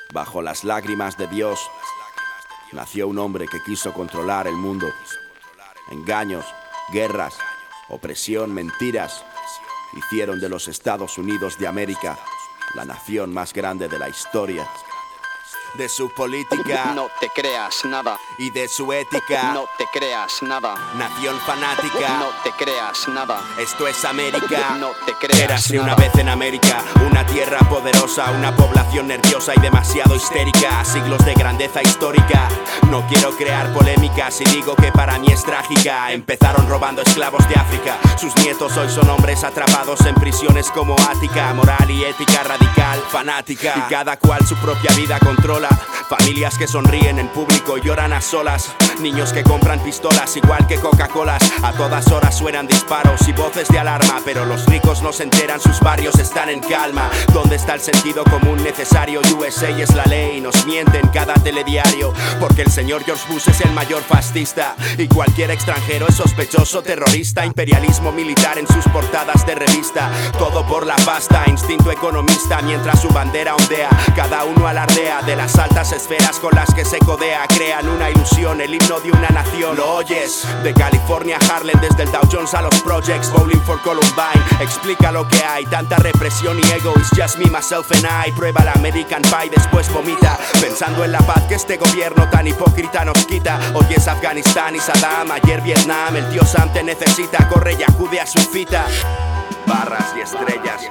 Bajo las lágrimas de Dios nació un hombre que quiso controlar el mundo. Engaños, guerras, opresión, mentiras hicieron de los Estados Unidos de América la nación más grande de la historia. De su política no te creas nada, y de su ética no te creas nada, nación fanática, no te creas nada, esto es América. no te creas Érase nada. una vez en América, una tierra poderosa, una población nerviosa y demasiado histérica, siglos de grandeza histórica. No quiero crear polémicas y digo que para mí es trágica. Empezaron robando esclavos de África, sus nietos hoy son hombres atrapados en prisiones como Ática. Moral y ética radical, fanática, y cada cual su propia vida controla. Familias que sonríen en público y lloran a solas. Niños que compran pistolas igual que Coca-Colas. A todas horas suenan disparos y voces de alarma, pero los ricos no se enteran, sus barrios están en calma. ¿Dónde está el sentido común necesario? USA es la ley, nos mienten cada telediario, porque el señor George Bush es el mayor fascista y cualquier extranjero es sospechoso terrorista. Imperialismo militar en sus portadas de revista, todo por la pasta, instinto economista. Mientras su bandera ondea, cada uno alardea de las altas esferas con las que se codea. Crean una ilusión, el himno de una nación. ¿Lo oyes? De California a Harlem, desde el Dow Jones a los Projects, Bowling for Columbine. Explica lo que hay, tanta represión y ego. It's just me, myself and I. Prueba la American Pie, después vomita, pensando en la paz que este gobierno tan hipócrita nos quita. Hoy es Afganistán y Saddam, ayer Vietnam. El tío Sam te necesita, corre y acude a su cita. Barras y estrellas,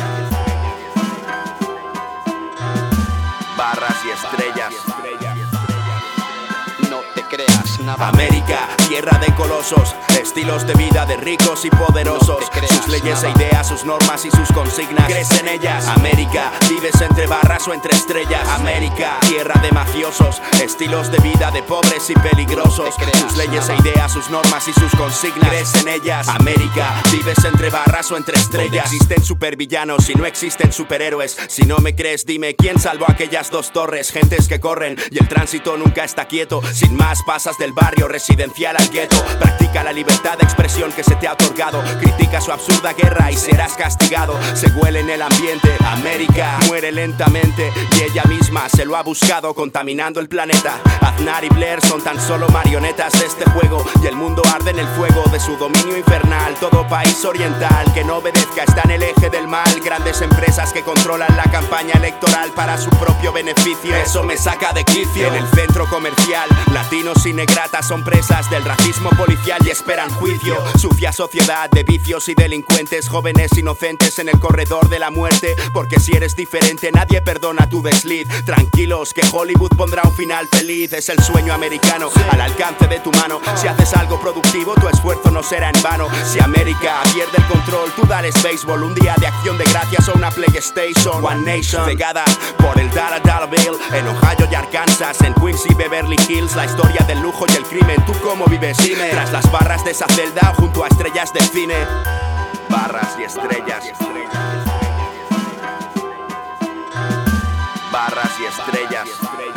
barras y estrellas. No te creas nada. América, tierra de colosos, estilos de vida de ricos y poderosos. No te creas Sus leyes nada. e ideas, sus normas y sus consignas, crees en ellas. América, vives entre barras o entre estrellas. América, tierra de mafiosos, estilos de vida de pobres y peligrosos. No te creas Sus leyes nada. e ideas, sus normas y sus consignas, crees en ellas. América, vives entre barras o entre estrellas. Donde existen supervillanos y no existen superhéroes. Si no me crees, dime quién salvó aquellas dos torres. Gentes que corren y el tránsito nunca está quieto. Sin más pasas del barrio residencial al gueto. Practica la libertad de expresión que se te ha otorgado. Critica su absurda guerra y serás castigado. Se huele en el ambiente, América muere lentamente y ella misma se lo ha buscado, contaminando el planeta. Aznar y Blair son tan solo marionetas de este juego y el mundo arde en el fuego de su dominio infernal. Todo país oriental que no obedezca está en el eje del mal. Grandes empresas que controlan la campaña electoral para su propio beneficio. Eso me saca de quicio. En el centro comercial, latinos y negratas son presas del racismo policial y esperan juicio. Sucia sociedad de vicios y delincuentes, jóvenes inocentes en el corredor de la muerte. Porque si eres diferente nadie perdona tu desliz. Tranquilos que Hollywood pondrá un final feliz. Es el sueño americano al alcance de tu mano. Si haces algo productivo tu esfuerzo no será en vano. Si América pierde el control tú dales béisbol. Un día de acción de gracias o una PlayStation. One Nation pegada por el $dollar bill en Ohio y Arkansas, en Queens y Beverly Hills. La historia del lujo y el crimen, ¿tú cómo vives? Dime. Tras las barras de esa celda o junto a estrellas del cine. Barras y estrellas, barras y estrellas.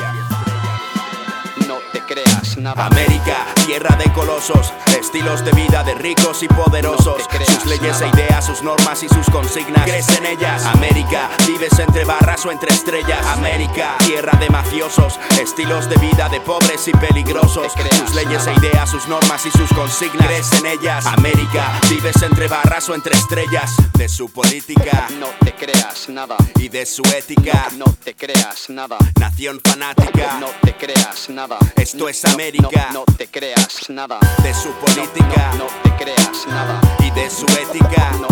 No te creas nada. América, tierra de colosos, estilos de vida de ricos y poderosos. No te creas sus leyes nada. e ideas, sus normas y sus consignas, crees en ellas. América, vives entre barras o entre estrellas. América, tierra de mafiosos, estilos de vida de pobres y peligrosos. No te creas Sus leyes nada. e ideas, sus normas y sus consignas, crees en ellas. América, vives entre barras o entre estrellas. De su política No te creas nada. y de su ética, No te creas nada. nación fanática. No te creas nada. Esto es América. No te creas nada. De su política No te creas nada. y de su ética, No